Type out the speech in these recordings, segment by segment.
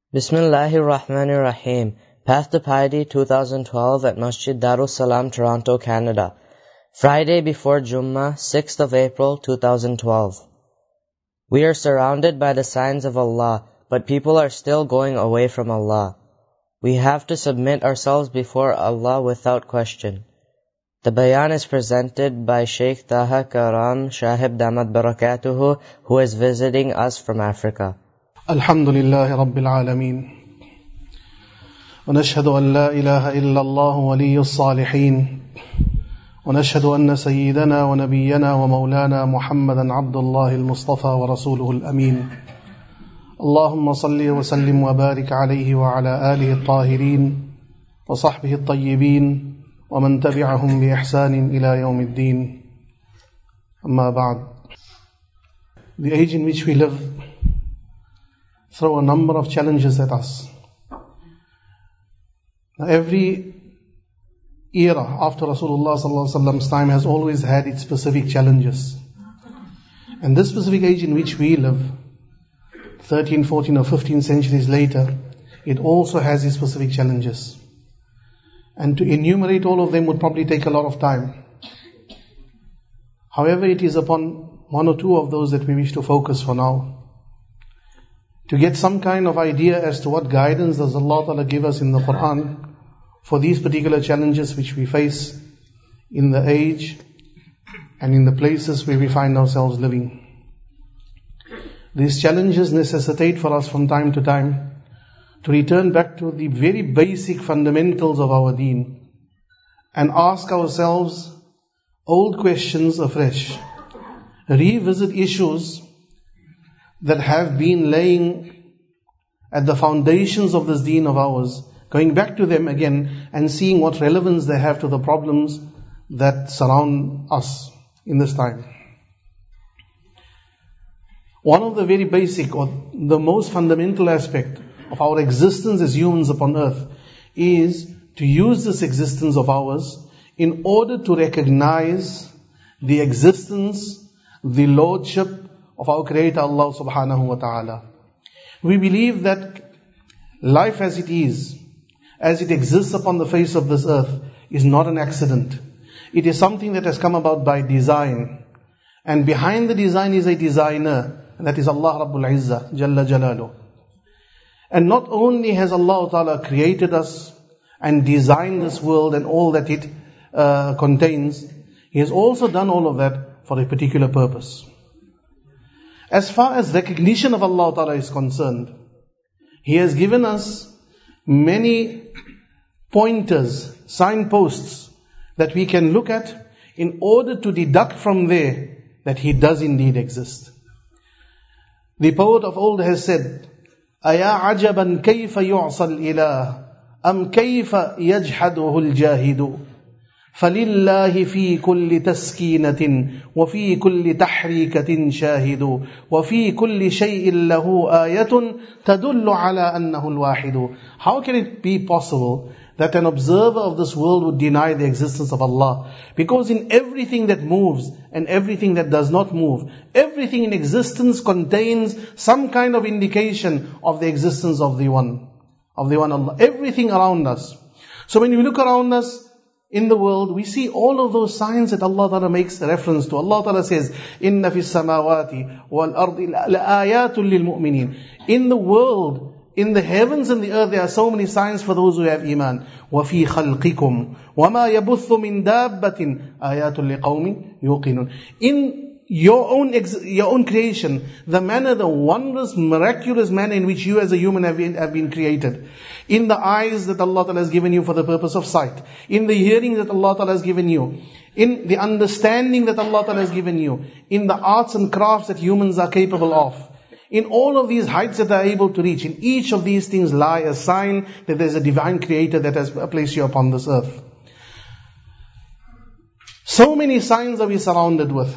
Bismillahir Rahmanir Rahim. Path to Piety 2012 at Masjid Darus Salam, Toronto, Canada. Friday before Jummah, 6th of April 2012. We are surrounded by the signs of Allah, but people are still going away from Allah. We have to submit ourselves before Allah without question. The bayan is presented by Sheikh Taha Karam Shahib Damat Barakatuhu, who is visiting us from Africa. Alhamdulillahi Rabbil Alameen. ونشهد أن لا إله إلا الله ولي الصالحين ونشهد أن سيدنا ونبينا ومولانا محمدا عبد الله المصطفى ورسوله الأمين اللهم صل وسلم وبارك عليه وعلى آله الطاهرين وصحبه الطيبين ومن تبعهم بإحسان إلى يوم الدين أما بعد. The age in which we live throw a number of challenges at us. Now, every era after Rasulullah's time has always had its specific challenges. And this specific age in which we live, 13, 14 or 15 centuries later, it also has its specific challenges. And to enumerate all of them would probably take a lot of time. However, it is upon one or two of those that we wish to focus for now, to get some kind of idea as to what guidance does Allah Ta'ala give us in the Quran for these particular challenges which we face in the age and in the places where we find ourselves living. These challenges necessitate for us from time to time to return back to the very basic fundamentals of our deen and ask ourselves old questions afresh, revisit issues that have been laying at the foundations of this deen of ours, going back to them again and seeing what relevance they have to the problems that surround us in this time. One of the very basic or the most fundamental aspect of our existence as humans upon earth is to use this existence of ours in order to recognize the existence, the lordship of our Creator Allah subhanahu wa ta'ala. We believe that life as it is, as it exists upon the face of this earth, is not an accident. It is something that has come about by design. And behind the design is a designer, and that is Allah Rabbul Izzah, Jalla Jalaluh. And not only has Allah Ta'ala created us and designed this world and all that it contains, He has also done all of that for a particular purpose. As far as recognition of Allah Ta'ala is concerned, He has given us many pointers, signposts that we can look at in order to deduct from there that He does indeed exist. The poet of old has said, أَيَا عَجَبًا كَيْفَ يُعْصَى الْإِلَهِ أَمْ كَيْفَ يَجْحَدُهُ الْجَاهِدُ فلله في كل تسكينة وفي كل تحريكة شاهد وفي كل شيء له آية تدل على أنه الواحد. How can it be possible that an observer of this world would deny the existence of Allah? Because in everything that moves and everything that does not move, everything in existence contains some kind of indication of the existence of the one Allah. Everything around us. So when we look around us, in the world, we see all of those signs that Allah Ta'ala makes reference to. Allah Ta'ala says, إِنَّ فِي السَّمَاوَاتِ وَالْأَرْضِ لَآيَاتٌ لِلْمُؤْمِنِينَ. In the world, in the heavens and the earth, there are so many signs for those who have iman. وَفِي خَلْقِكُمْ وَمَا يَبُثُّ مِن دَابَّةٍ آيَاتٌ لِقَوْمٍ يُوقِنُونَ. In your own creation, the manner, the wondrous, miraculous manner in which you as a human have been created. In the eyes that Allah Ta'ala has given you for the purpose of sight. In the hearing that Allah Ta'ala has given you. In the understanding that Allah Ta'ala has given you. In the arts and crafts that humans are capable of. In all of these heights that they are able to reach. In each of these things lie a sign that there is a divine creator that has placed you upon this earth. So many signs are we surrounded with.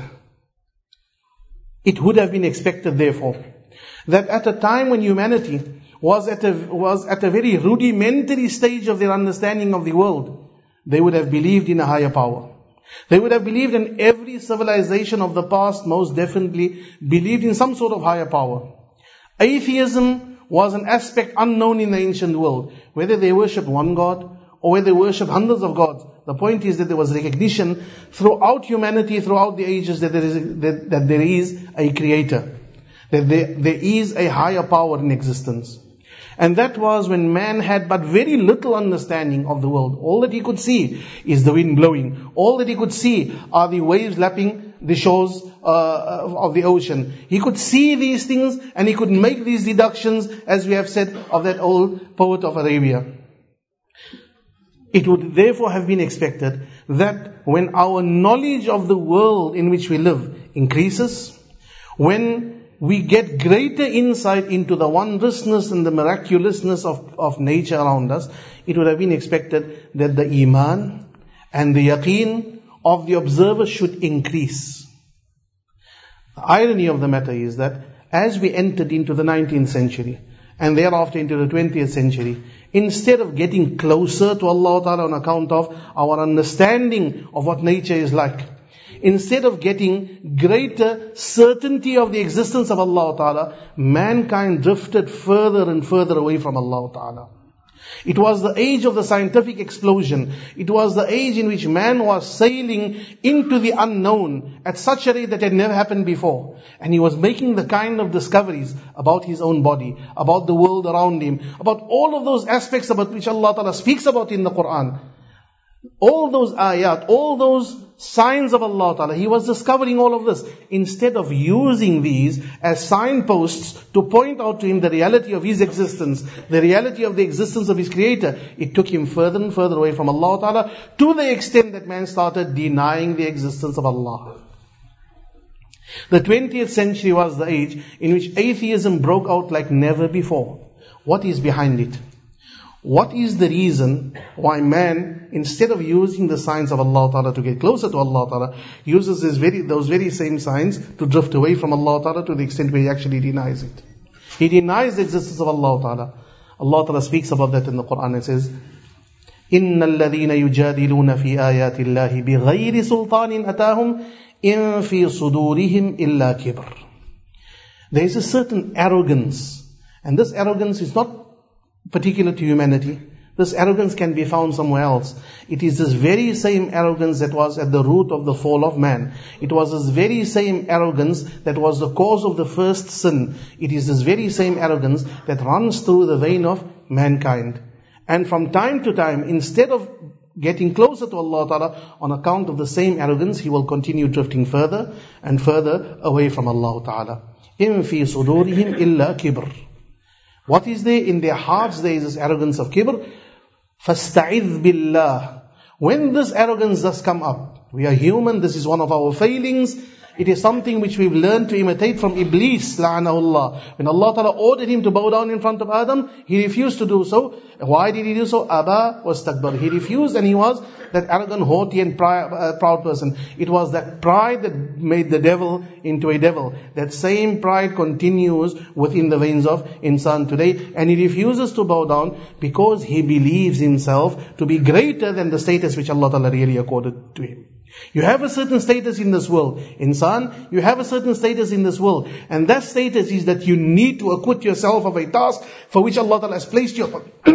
It would have been expected, therefore, that at a time when humanity was at a very rudimentary stage of their understanding of the world, they would have believed in a higher power. They would have believed in every civilization of the past, most definitely believed in some sort of higher power. Atheism was an aspect unknown in the ancient world. Whether they worshipped one God or whether they worshipped hundreds of gods, the point is that there was recognition throughout humanity, throughout the ages, that there is a creator, that there is a higher power in existence. And that was when man had but very little understanding of the world. All that he could see is the wind blowing. All that he could see are the waves lapping the shores of the ocean. He could see these things and he could make these deductions, as we have said, of that old poet of Arabia. It would therefore have been expected that when our knowledge of the world in which we live increases, when we get greater insight into the wondrousness and the miraculousness of nature around us, it would have been expected that the iman and the yaqeen of the observer should increase. The irony of the matter is that as we entered into the 19th century and thereafter into the 20th century, instead of getting closer to Allah Ta'ala on account of our understanding of what nature is like, instead of getting greater certainty of the existence of Allah Ta'ala, mankind drifted further and further away from Allah Ta'ala. It was the age of the scientific explosion. It was the age in which man was sailing into the unknown at such a rate that had never happened before. And he was making the kind of discoveries about his own body, about the world around him, about all of those aspects about which Allah Ta'ala speaks about in the Quran. All those ayat, all those signs of Allah Ta'ala, he was discovering all of this. Instead of using these as signposts to point out to him the reality of his existence, the reality of the existence of his creator, it took him further and further away from Allah Ta'ala, to the extent that man started denying the existence of Allah. The 20th century was the age in which atheism broke out like never before. What is behind it? What is the reason why man, instead of using the signs of Allah Ta'ala to get closer to Allah Ta'ala, uses those very same signs to drift away from Allah Ta'ala to the extent where he actually denies it? He denies the existence of Allah Ta'ala. Allah Ta'ala speaks about that in the Quran and says, إِنَّ الَّذِينَ يُجَادِلُونَ فِي آيَاتِ اللَّهِ بِغَيْرِ سُلْطَانٍ أَتَاهُمْ إِن فِي صُدُورِهِمْ إِلَّا كِبْرٌ. There is a certain arrogance, and this arrogance is not particular to humanity. This arrogance can be found somewhere else. It is this very same arrogance that was at the root of the fall of man. It was this very same arrogance that was the cause of the first sin. It is this very same arrogance that runs through the vein of mankind. And from time to time, instead of getting closer to Allah Ta'ala on account of the same arrogance, he will continue drifting further and further away from Allah Ta'ala. إِن فِي صُدُورِهِمْ إِلَّا كِبْرٌ. What is there? In their hearts there is this arrogance of kibr. فَاسْتَعِذْ بِاللَّهِ. When this arrogance does come up, we are human, this is one of our failings. It is something which we've learned to imitate from Iblis, la'anahullah. When Allah Ta'ala ordered him to bow down in front of Adam, he refused to do so. Why did he do so? Aba wastakbar. He refused, and he was that arrogant, haughty and proud person. It was that pride that made the devil into a devil. That same pride continues within the veins of insan today, and he refuses to bow down because he believes himself to be greater than the status which Allah Ta'ala really accorded to him. You have a certain status in this world. Insan, you have a certain status in this world. And that status is that you need to acquit yourself of a task for which Allah Ta'ala has placed you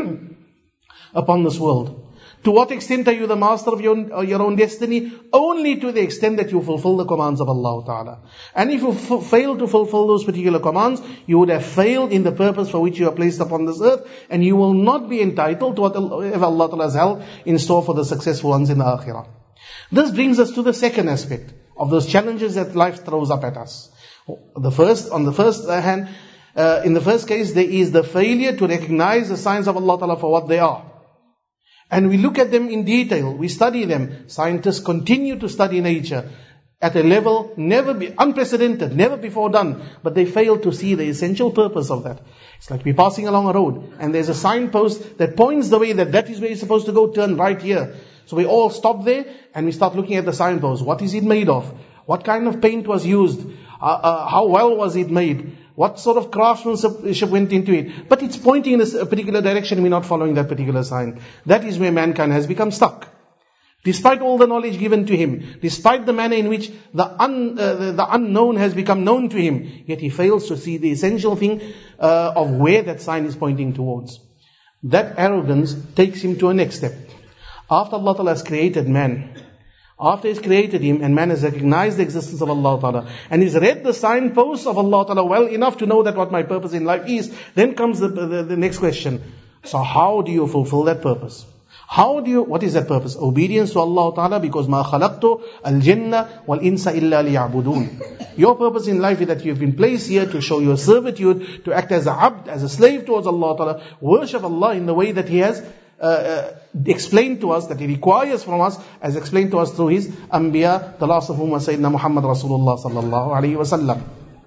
upon this world. To what extent are you the master of your own destiny? Only to the extent that you fulfill the commands of Allah Ta'ala. And if you fail to fulfill those particular commands, you would have failed in the purpose for which you are placed upon this earth, and you will not be entitled to whatever Allah Ta'ala has held in store for the successful ones in the Akhirah. This brings us to the second aspect of those challenges that life throws up at us. In the first case, there is the failure to recognize the signs of Allah Ta'ala for what they are. And we look at them in detail, we study them. Scientists continue to study nature at a level unprecedented, never before done, but they fail to see the essential purpose of that. It's like we're passing along a road, and there's a signpost that points the way that is where you're supposed to go, turn right here. So we all stop there and we start looking at the signpost. What is it made of? What kind of paint was used? How well was it made? What sort of craftsmanship went into it? But it's pointing in a particular direction, we're not following that particular sign. That is where mankind has become stuck. Despite all the knowledge given to him, despite the manner in which the unknown has become known to him, yet he fails to see the essential thing of where that sign is pointing towards. That arrogance takes him to a next step. After Allah Ta'ala has created man, after He's created him and man has recognized the existence of Allah Ta'ala and he's read the signposts of Allah Ta'ala well enough to know that what my purpose in life is, then comes the next question. So how do you fulfill that purpose? What is that purpose? Obedience to Allah Ta'ala, because مَا خَلَقْتُ الْجِنَّ وَالْإِنسَ إِلَّا لِيَعْبُدُونَ. Your purpose in life is that you've been placed here to show your servitude, to act as a abd, as a slave towards Allah Ta'ala, worship Allah in the way that He has explained to us, that He requires from us, as explained to us through His Anbiya, the last of whom was Sayyidina Muhammad Rasulullah sallallahu alayhi wa sallam.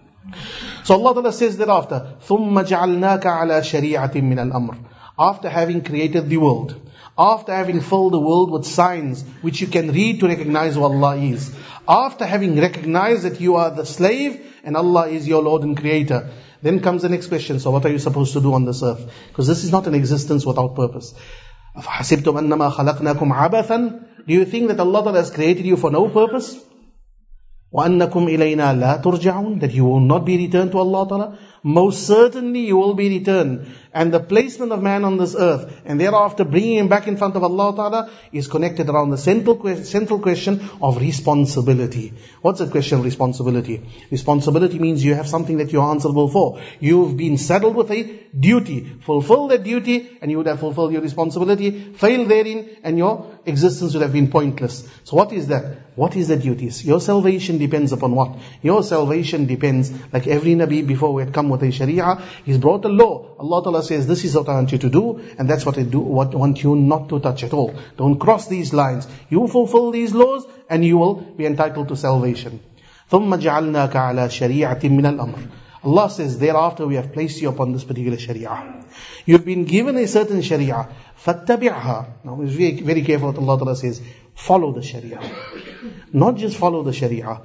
So Allah Ta'ala says thereafter, ثُمَّ جَعَلْنَاكَ عَلَى شَرِيعَةٍ مِّنَ الْأَمْرِ. After having created the world, after having filled the world with signs which you can read to recognize who Allah is, after having recognized that you are the slave and Allah is your Lord and Creator, then comes the next question. So what are you supposed to do on this earth? Because this is not an existence without purpose. أَفَحَسِبْتُمْ أَنَّمَا خَلَقْنَاكُمْ عَبَثًا. Do you think that Allah has created you for no purpose? وَأَنَّكُمْ إِلَيْنَا لَا تُرْجَعُونَ. That you will not be returned to Allah Ta'ala? Most certainly you will be returned. And the placement of man on this earth and thereafter bringing him back in front of Allah Ta'ala is connected around the central question of responsibility. What's the question of responsibility? Responsibility means you have something that you are answerable for. You've been saddled with a duty. Fulfill that duty and you would have fulfilled your responsibility. Fail therein and your existence would have been pointless. So what is that? What is the duties? Your salvation depends upon what? Your salvation depends, like every Nabi before we had come with a Sharia, he's brought a law. Allah Ta'ala says, this is what I want you to do, and that's what I want you not to touch at all. Don't cross these lines. You fulfill these laws, and you will be entitled to salvation. ثُمَّ جَعَلْنَاكَ عَلَى شَرِيعَةٍ مِّنَ الْأَمْرِ. Allah says, thereafter we have placed you upon this particular Sharia. You've been given a certain Sharia. فَاتَّبِعْهَا. Now, be very careful what Allah Ta'ala says. Follow the Sharia. Not just follow the Sharia.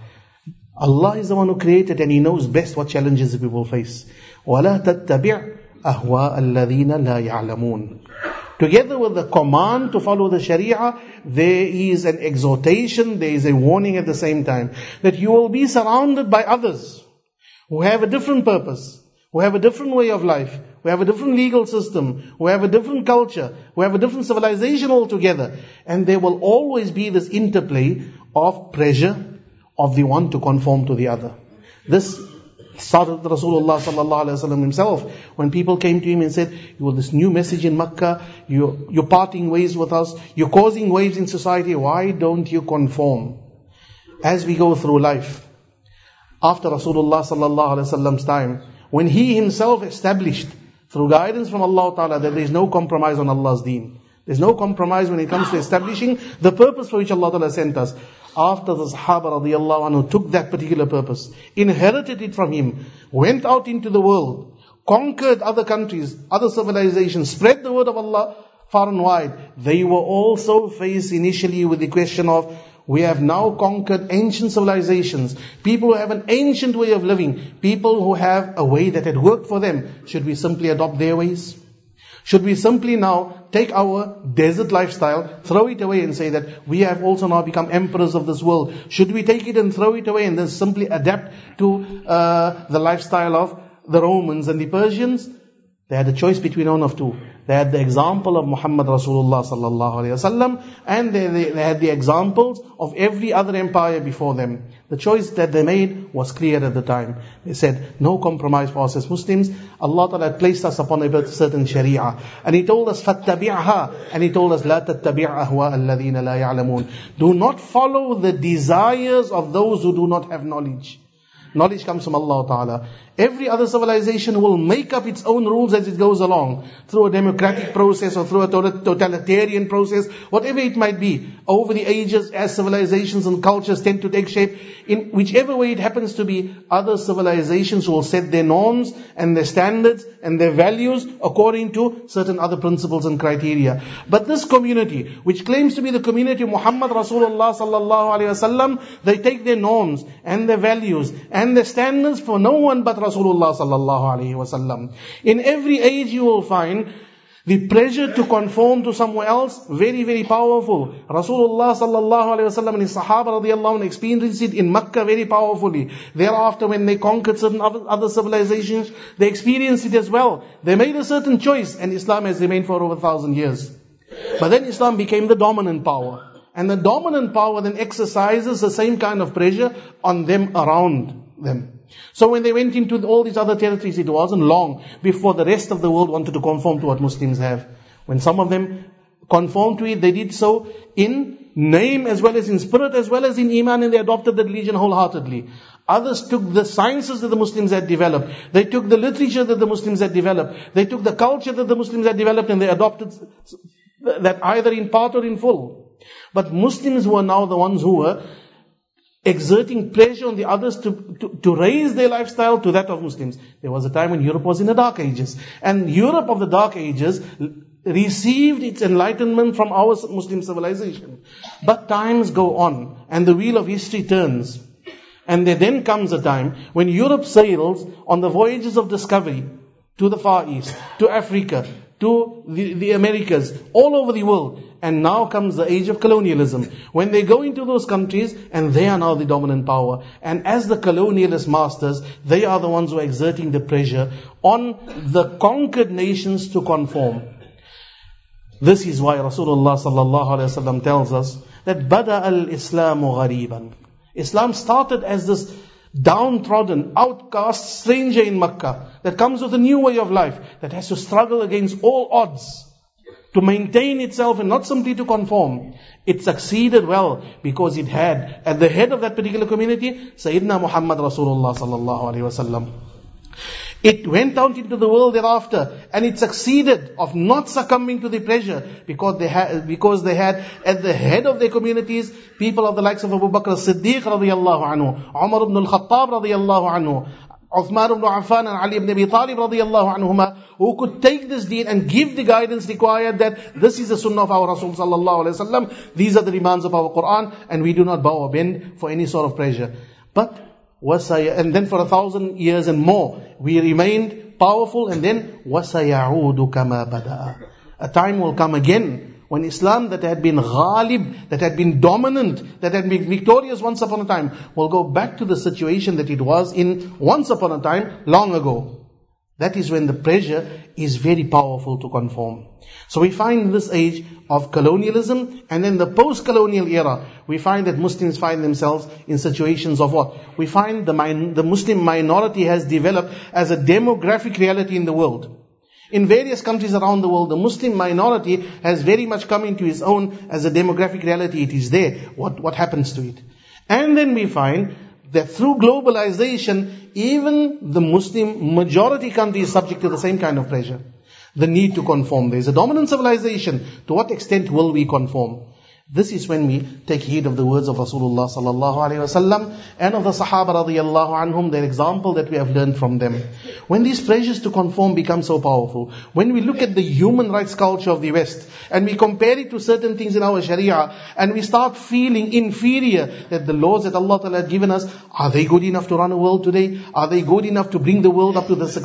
Allah is the one who created and He knows best what challenges the people face. وَلَا تَتَّبِعْ أَهْوَاءَ الَّذِينَ لَا يَعْلَمُونَ. Together with the command to follow the Sharia, there is an exhortation, there is a warning at the same time, that you will be surrounded by others who have a different purpose, who have a different way of life, who have a different legal system, who have a different culture, who have a different civilization altogether. And there will always be this interplay of pressure of the one to conform to the other. This started with Rasulullah sallallahu alaihi wasallam himself, when people came to him and said, you have this new message in Makkah, you're parting ways with us, you're causing waves in society, why don't you conform? As we go through life, after Rasulullah sallallahu alaihi wasallam's time, when he himself established through guidance from Allah Ta'ala that there is no compromise on Allah's deen, there's no compromise when it comes to establishing the purpose for which Allah Ta'ala sent us. After the Sahaba radiallahu anhu took that particular purpose, inherited it from him, went out into the world, conquered other countries, other civilizations, spread the word of Allah far and wide, they were also faced initially with the question of, we have now conquered ancient civilizations, people who have an ancient way of living, people who have a way that had worked for them. Should we simply adopt their ways? Should we simply now take our desert lifestyle, throw it away and say that we have also now become emperors of this world? Should we take it and throw it away and then simply adapt to the lifestyle of the Romans and the Persians? They had a choice between one of two. They had the example of Muhammad Rasulullah sallallahu alaihi wasallam, and they had the examples of every other empire before them. The choice that they made was clear at the time. They said, no compromise for us as Muslims. Allah Ta'ala had placed us upon a certain Sharia. And He told us, فَاتَّبِعْهَا. And He told us, لَا تَتَّبِعْ أَهْوَاءَ الَّذِينَ لَا يَعْلَمُونَ. Do not follow the desires of those who do not have knowledge. Knowledge comes from Allah Ta'ala. Every other civilization will make up its own rules as it goes along, through a democratic process or through a totalitarian process, whatever it might be. Over the ages, as civilizations and cultures tend to take shape, in whichever way it happens to be, other civilizations will set their norms and their standards and their values according to certain other principles and criteria. But this community, which claims to be the community of Muhammad Rasulullah sallallahu alaihi wasallam, they take their norms and their values and their standards for no one but Rasulullah sallallahu alaihi wasallam. In every age you will find The pressure to conform to somewhere else, very, very powerful. Rasulullah sallallahu alayhi wa sallam and his Sahaba radiallahu anhu experienced it in Makkah very powerfully. Thereafter, when they conquered certain other civilizations, they experienced it as well. They made a certain choice, and Islam has remained for over 1,000 years. But then Islam became the dominant power. And the dominant power then exercises the same kind of pressure on them around them. So when they went into all these other territories, it wasn't long before the rest of the world wanted to conform to what Muslims have. When some of them conformed to it, they did so in name as well as in spirit as well as in iman, and they adopted the religion wholeheartedly. Others took the sciences that the Muslims had developed. They took the literature that the Muslims had developed. They took the culture that the Muslims had developed, and they adopted that either in part or in full. But Muslims were now the ones who were exerting pressure on the others to raise their lifestyle to that of Muslims. There was a time when Europe was in the Dark Ages. And Europe of the Dark Ages received its enlightenment from our Muslim civilization. But times go on, and the wheel of history turns. And there then comes a time when Europe sails on the voyages of discovery to the Far East, to Africa, to the Americas, all over the world. And now comes the age of colonialism, when they go into those countries and they are now the dominant power. And as the colonialist masters, they are the ones who are exerting the pressure on the conquered nations to conform. This is why Rasulullah sallallahu alaihi wasallam tells us that Bada al-Islamu ghariban. Islam started as this downtrodden, outcast stranger in Makkah that comes with a new way of life, that has to struggle against all odds to maintain itself and not simply to conform. It succeeded well because it had at the head of that particular community Sayyidina Muhammad Rasulullah sallallahu alaihi wasallam. It went out into the world thereafter, and it succeeded of not succumbing to the pressure because they had at the head of their communities people of the likes of Abu Bakr as-Siddiq radiyallahu anhu, Umar ibn al-Khattab radiyallahu anhu, Uthman ibn Affan and Ali ibn Abi Talib radiyallahu anhuma, who could take this deen and give the guidance required that this is the sunnah of our Rasul sallallahu alaihi wasallam, these are the demands of our Quran, and we do not bow or bend for any sort of pressure. But and then for 1,000 years and more, we remained powerful, and then وَسَيَعُودُ كَمَا بَدَأَ. A time will come again when Islam that had been ghalib, that had been dominant, that had been victorious once upon a time, will go back to the situation that it was in once upon a time, long ago. That is when the pressure is very powerful to conform. So we find this age of colonialism, and then the post-colonial era, we find that Muslims find themselves in situations of what? We find the Muslim minority has developed as a demographic reality in the world. In various countries around the world, the Muslim minority has very much come into its own as a demographic reality. It is there. What happens to it? And then we find that through globalization, even the Muslim majority country is subject to the same kind of pressure. The need to conform. There is a dominant civilization. To what extent will we conform? This is when we take heed of the words of Rasulullah sallallahu alaihi wasallam and of the Sahaba radiyallahu anhum, their example that we have learned from them. When these pressures to conform become so powerful, when we look at the human rights culture of the West and we compare it to certain things in our Sharia, and we start feeling inferior that the laws that Allah Ta'ala has given us, are they good enough to run a world today? Are they good enough to bring the world up to the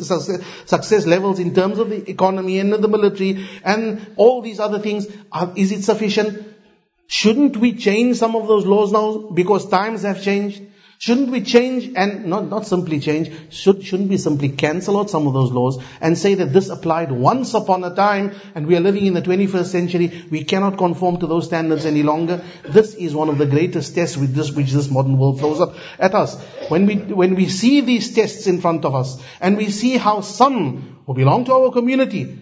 success levels in terms of the economy and the military and all these other things? Is it sufficient? Shouldn't we change some of those laws now because times have changed? Shouldn't we change and not simply change? Shouldn't we simply cancel out some of those laws and say that this applied once upon a time and we are living in the 21st century, we cannot conform to those standards any longer? This is one of the greatest tests which this modern world throws up at us. When we see these tests in front of us and we see how some who belong to our community,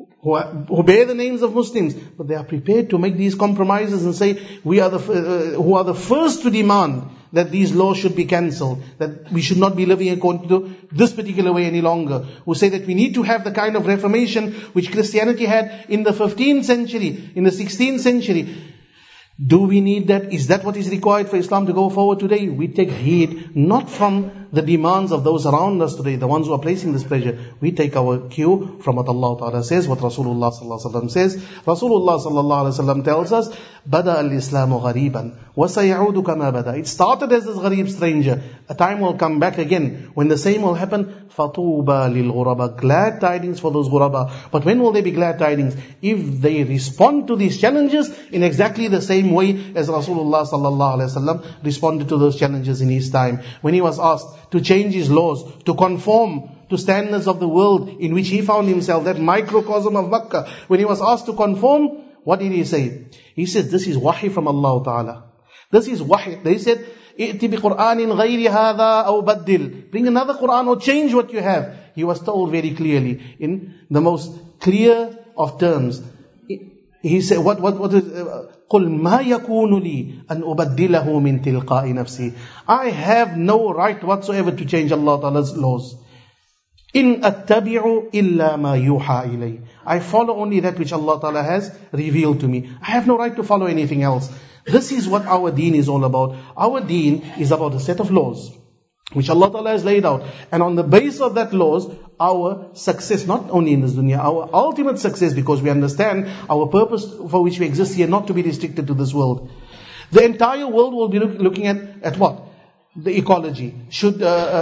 who bear the names of Muslims, but they are prepared to make these compromises and say, who are the first to demand that these laws should be cancelled, that we should not be living according to this particular way any longer, who say that we need to have the kind of reformation which Christianity had in the 15th century, in the 16th century. Do we need that? Is that what is required for Islam to go forward today? We take heed not from the demands of those around us today, the ones who are placing this pressure, we take our cue from what Allah Ta'ala says, what Rasulullah Sallallahu Alaihi Wasallam says. Rasulullah Sallallahu Alaihi Wasallam tells us, Bada al-Islamu ghariban, wa sayaudu kama bada. It started as this gharib stranger. A time will come back again when the same will happen. Fatuba lil ghuraba. Glad tidings for those ghuraba. But when will they be glad tidings? If they respond to these challenges in exactly the same way as Rasulullah Sallallahu Alaihi Wasallam responded to those challenges in his time. When he was asked to change his laws, to conform to standards of the world in which he found himself, that microcosm of Makkah. When he was asked to conform, what did he say? He said, this is wahi from Allah Ta'ala. This is wahi. They said, "I'ti bi Qur'anin ghayri hadha aw baddil." Bring another Qur'an or change what you have. He was told very clearly, in the most clear of terms. He said, what is, قُلْ مَا يَكُونُ لِي أَنْ أُبَدِّلَهُ مِنْ تِلْقَاءِ نَفْسِي. I have no right whatsoever to change Allah Ta'ala's laws. إِنْ أَتَّبِعُ إِلَّا مَا يُوحَى إِلَيْهِ. I follow only that which Allah Ta'ala has revealed to me. I have no right to follow anything else. This is what our deen is all about. Our deen is about a set of laws which Allah Ta'ala has laid out. And on the base of that laws, our success, not only in this dunya, our ultimate success, because we understand our purpose for which we exist here, not to be restricted to this world. The entire world will be looking at what? The ecology. Should,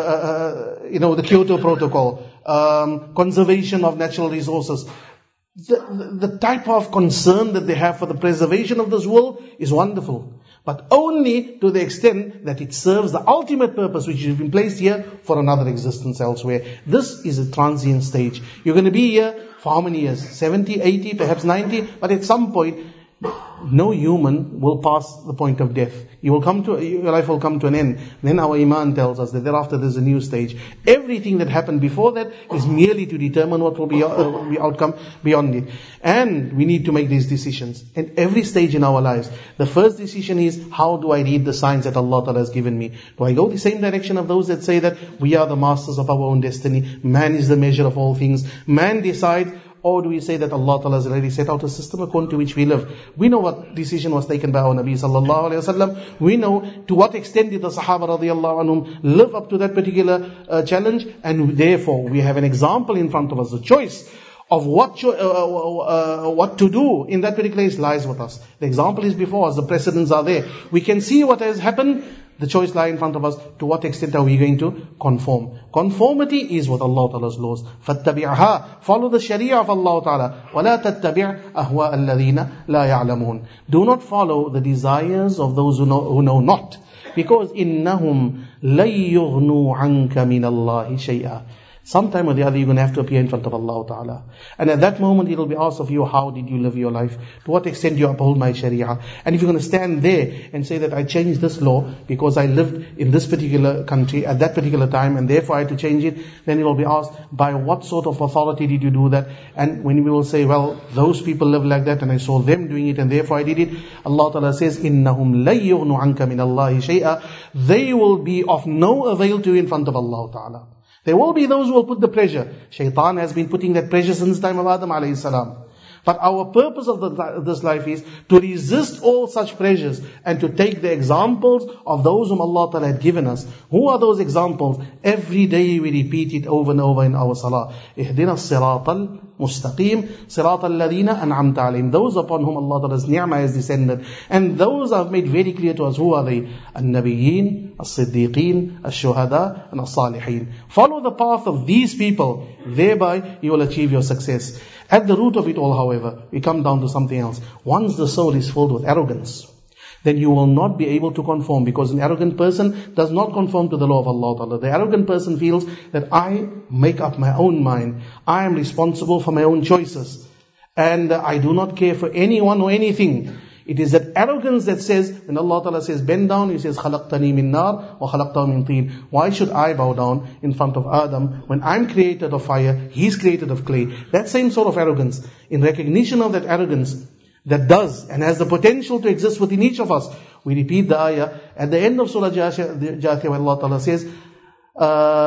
the Kyoto Protocol, conservation of natural resources. The type of concern that they have for the preservation of this world is wonderful. But only to the extent that it serves the ultimate purpose which has been placed here for another existence elsewhere. This is a transient stage. You're going to be here for how many years? 70, 80, perhaps 90. But at some point, no human will pass the point of death. Your life will come to an end. Then our Iman tells us that thereafter there's a new stage. Everything that happened before that is merely to determine what will be outcome beyond it. And we need to make these decisions. At every stage in our lives, the first decision is, how do I read the signs that Allah Ta'ala has given me? Do I go the same direction of those that say that we are the masters of our own destiny? Man is the measure of all things. Man decides. Or do we say that Allah Ta'ala has already set out a system according to which we live? We know what decision was taken by our Nabi Sallallahu Alaihi Wasallam. We know to what extent did the Sahaba Radiallahu Anhum live up to that particular challenge. And therefore we have an example in front of us. The choice of what to do in that particular case lies with us. The example is before us. The precedents are there. We can see what has happened. The choice lies in front of us. To what extent are we going to conform? Conformity is with Allah Ta'ala's laws. فَاتَّبِعْهَا. Follow the Sharia of Allah Ta'ala. وَلَا تَتَّبِعْ أَهْوَاءَ الَّذِينَ لَا يَعْلَمُونَ. Do not follow the desires of those who know not. Because إِنَّهُمْ لَن يُغْنُوا عَنْكَ مِنَ اللَّهِ شَيْئًا. Sometime or the other you're going to have to appear in front of Allah Ta'ala. And at that moment it will be asked of you, how did you live your life? To what extent you uphold my Sharia? And if you're going to stand there and say that I changed this law because I lived in this particular country at that particular time and therefore I had to change it, then it will be asked, by what sort of authority did you do that? And when we will say, well, those people live like that and I saw them doing it and therefore I did it, Allah Ta'ala says, إِنَّهُمْ لَن يُغْنُوا عَنْكَ مِنَ اللَّهِ شَيْئًا. They will be of no avail to you in front of Allah Ta'ala. There will be those who will put the pressure. Shaitan has been putting that pressure since the time of Adam alayhi salam. But our purpose of this life is to resist all such pressures and to take the examples of those whom Allah Ta'ala had given us. Who are those examples? Every day we repeat it over and over in our salah. اهدنا الصراط المستقيم صراط الذين أنعمت عليهم. Those upon whom Allah Ta'ala's ni'mah has descended. And those are made very clear to us. Who are they? النبيين, الصديقين, الشهداء, and الصالحين. Follow the path of these people. Thereby you will achieve your success. At the root of it all, however, we come down to something else. Once the soul is filled with arrogance, then you will not be able to conform, because an arrogant person does not conform to the law of Allah Ta'ala. The arrogant person feels that I make up my own mind. I am responsible for my own choices. And I do not care for anyone or anything. It is that arrogance that says, when Allah Ta'ala says, bend down, He says, خَلَقْتَنِي مِن نَارٍ وَخَلَقْتَهُ مِن طِينٍ. Why should I bow down in front of Adam when I'm created of fire, he's created of clay? That same sort of arrogance, in recognition of that arrogance that does and has the potential to exist within each of us, we repeat the ayah at the end of Surah Jathiyah where Allah Ta'ala says,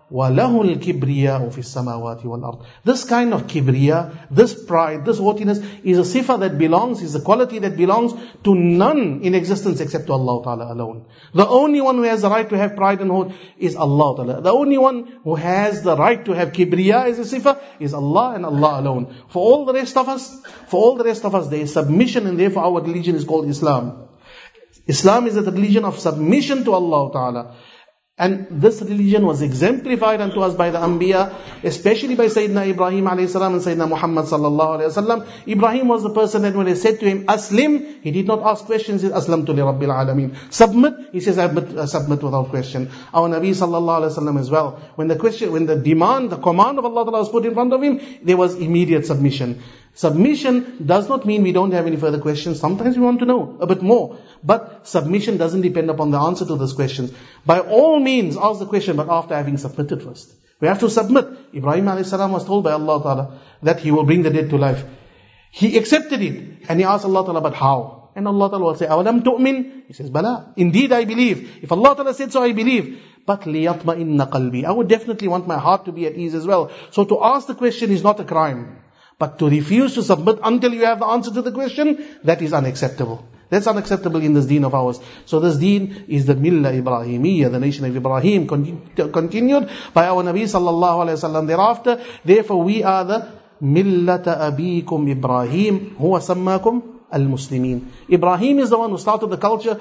وَلَهُ الْكِبْرِيَاءُ فِي السَّمَاوَاتِ وَالْأَرْضِ. This kind of kibriya, this pride, this haughtiness is a sifa that belongs, is a quality that belongs to none in existence except to Allah Ta'ala alone. The only one who has the right to have pride and haughtiness is Allah Ta'ala. The only one who has the right to have kibriya as a sifa is Allah and Allah alone. For all the rest of us, there is submission, and therefore our religion is called Islam. Islam is the religion of submission to Allah Ta'ala. And this religion was exemplified unto us by the Anbiya, especially by Sayyidina Ibrahim alayhi salam and Sayyidina Muhammad sallallahu alayhi wasallam. Ibrahim was the person that when they said to him, Aslim, he did not ask questions, he said, Aslamtu li Rabbil Alameen. Submit, he says, I submit without question. Our Nabi sallallahu alayhi wasallam as well. When the command of Allah Ta'ala was put in front of him, there was immediate submission. Submission does not mean we don't have any further questions. Sometimes we want to know a bit more. But submission doesn't depend upon the answer to those questions. By all means, ask the question, but after having submitted first. We have to submit. Ibrahim a.s. was told by Allah Ta'ala that He will bring the dead to life. He accepted it. And he asked Allah Ta'ala, but how? And Allah Ta'ala will say, أَوَلَمْ تُؤْمِنْ? He says, Bala. Indeed I believe. If Allah Ta'ala said so, I believe. But لِيَطْمَئِنَّ قَلْبِي. I would definitely want my heart to be at ease as well. So to ask the question is not a crime. But to refuse to submit until you have the answer to the question, that is unacceptable. That's unacceptable in this deen of ours. So this deen is the Millah Ibrahimiyya, the nation of Ibrahim, continued by our Nabi sallallahu alayhi wa sallam thereafter. Therefore we are the Millata Abikum Ibrahim, huwa sammakum al-Muslimin. Ibrahim is the one who started the culture,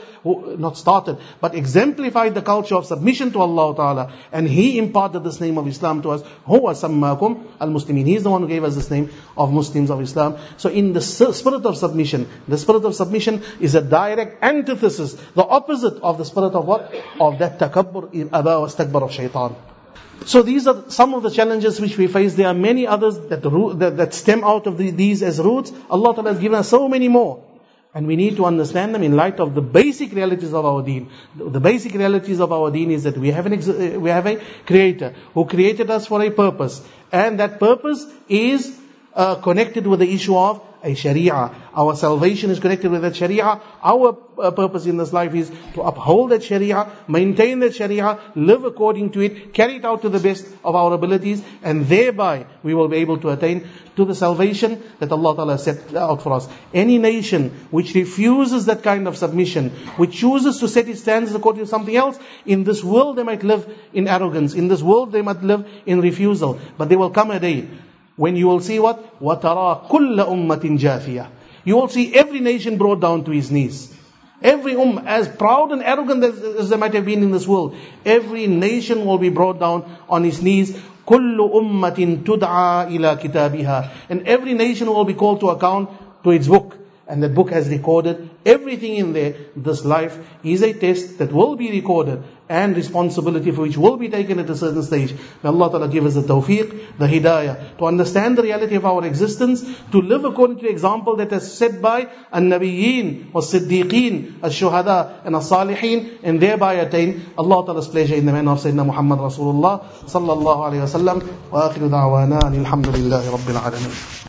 but exemplified the culture of submission to Allah Ta'ala. And he imparted this name of Islam to us. Huwa sammakum al-Muslimin. He is the one who gave us this name of Muslims of Islam. So in the spirit of submission, the spirit of submission is a direct antithesis, the opposite of the spirit of what? Of that takabbur, aba wa stakbar of shaitan. So these are some of the challenges which we face. There are many others that stem out of these as roots. Allah Ta'ala has given us so many more. And we need to understand them in light of the basic realities of our deen. The basic realities of our deen is that we have a creator who created us for a purpose. And that purpose is connected with the issue of a sharia. Our salvation is connected with that sharia. Our purpose in this life is to uphold that sharia, maintain that sharia, live according to it, carry it out to the best of our abilities, and thereby we will be able to attain to the salvation that Allah Ta'ala set out for us. Any nation which refuses that kind of submission, which chooses to set its standards according to something else, in this world they might live in arrogance, in this world they might live in refusal. But there will come a day when you will see what? وَتَرَى كُلَّ أُمَّةٍ جَاثِيَةٍ. You will see every nation brought down to his knees. Every as proud and arrogant as they might have been in this world, every nation will be brought down on his knees. كُلُّ أُمَّةٍ تُدْعَى إِلَى كِتَابِهَا. And every nation will be called to account to its book. And that book has recorded everything in there. This life is a test that will be recorded, and responsibility for which will be taken at a certain stage. May Allah Ta'ala give us the tawfiq, the hidayah, to understand the reality of our existence, to live according to the example that is set by An-Nabiyyin, As-Siddiqeen, As-Shuhada, and As-Salihin, and thereby attain Allah Ta'ala's pleasure in the manner of Sayyidina Muhammad Rasulullah Sallallahu Alaihi Wasallam. Wa akhiru da'wana alhamdulillahi Rabbil Alameen.